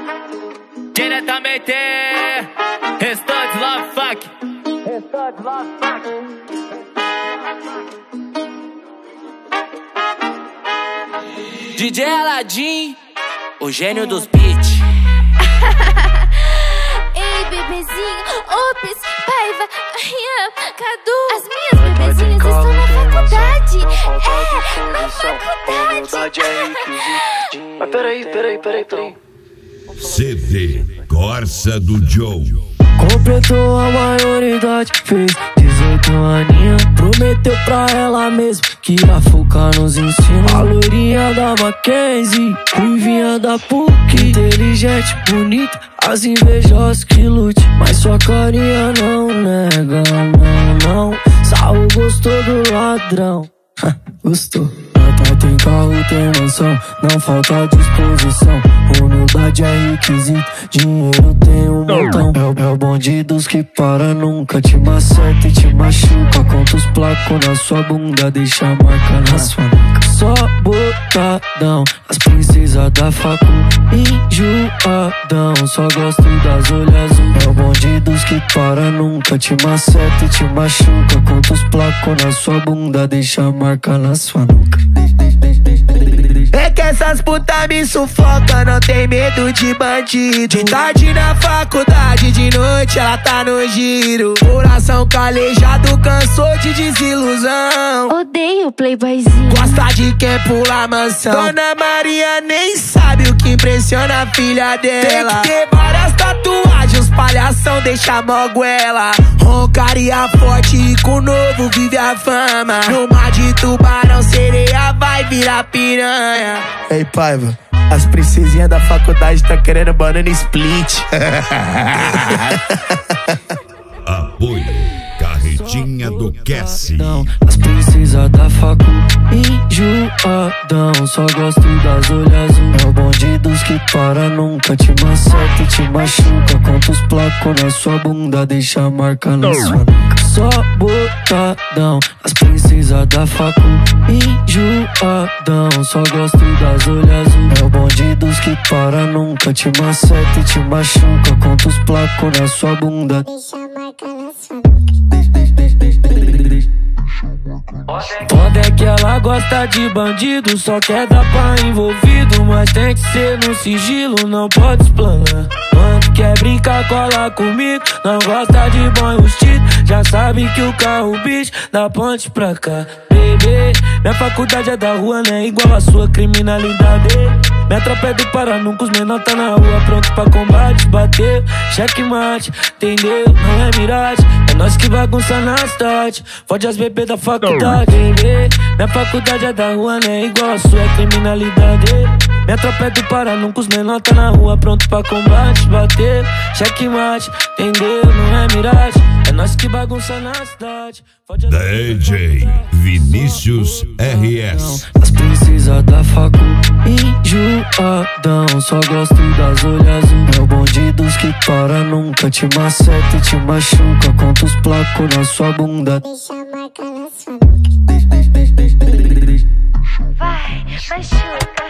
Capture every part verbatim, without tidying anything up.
Diretamente, Restante Love Fuck. Restante Love Fuck. D J Aladdin, o gênio dos beats. Ei, bebezinho, ops, Paiva, Rian, Cadu. As minhas bebezinhas estão na faculdade. É, na faculdade. Mas peraí, peraí, peraí, peraí. C D Corsa do Joe. Completou a maioridade, fez dezoito aninhos. Prometeu pra ela mesmo que ia focar nos ensinos. A loirinha da Mackenzie, ruivinha da P U C. Inteligente, bonita, as invejosas que lute. Mas sua carinha não nega, não, não. Saul gostou do ladrão. Gostou. Ela tem carro, tem mansão, não falta disposição. Humildade é requisito, dinheiro tem um montão. É o, é o bonde dos que para, nunca te maceta e te machuca. Conta os placos na sua bunda, deixa a marca na sua nuca. Só botadão, as princesas da facu, enjoadão. Só gosto das olhas azul. É o bonde dos que para, nunca te maceta e te machuca. Conta os placos na sua bunda, deixa a marca na sua nuca. É que essas putas me sufoca, não tem medo de bandido. De tarde na faculdade, de noite ela tá no giro. Coração calejado, cansou de desilusão. Odeio playboyzinho. Gosta de quem pula mansão. Dona Maria nem sabe o que impressiona a filha dela. Tem que ter várias tatuagens, os palhação deixa moguela. Roncaria forte e com novo vive a fama. No mar de tubarão, sereia vai virar piranha. Ei, Paiva, as princesinhas da faculdade tá querendo banana split. Apoio Carretinha do Cassie. As princesas da facu, enjoadão. Só gosto das olhas azul. É o bonde dos que para, nunca te maceta e te machuca. Conta os placos na sua bunda, deixa a marca na sua nuca. Só botadão, as princesas da facu, enjoadão. Só gosto das olhas azul. É o bonde dos que para, nunca te maceta e te machuca. Conta os placos na sua bunda, Deixa a marca na sua nuca. Foda é que ela gosta de bandido, só quer dar pra envolvido. Mas tem que ser no sigilo, não pode explanar. Quando quer brincar, cola comigo, não gosta de bom vestido. Já sabe que o carro bicho da ponte pra cá. Bebê, minha faculdade é da rua, não é igual a sua criminalidade. Minha tropa é do Pará, nunca os menor tá na rua, pronto pra combate. Bateu, checkmate, entendeu? Não é miragem, é nós que bagunça na cidade. Fode as bebês da faculdade, bebê. Minha faculdade é da rua, não é igual a sua criminalidade. Minha tropa é do Pará, nunca os menor tá na rua, pronto pra combate. Bateu, checkmate, entendeu? Não é miragem, é nós que bagunça na cidade. D J Vinícius R S. As princesas da facu, enjoadão. Só gosto das olhas azul. É o bonde dos que para, nunca te maceta e te machuca. Conta os placos na sua bunda, Deixa a marca na sua nuca. Vai, machuca.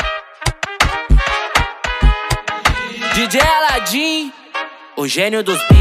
D J Aladdin, o gênio dos beats.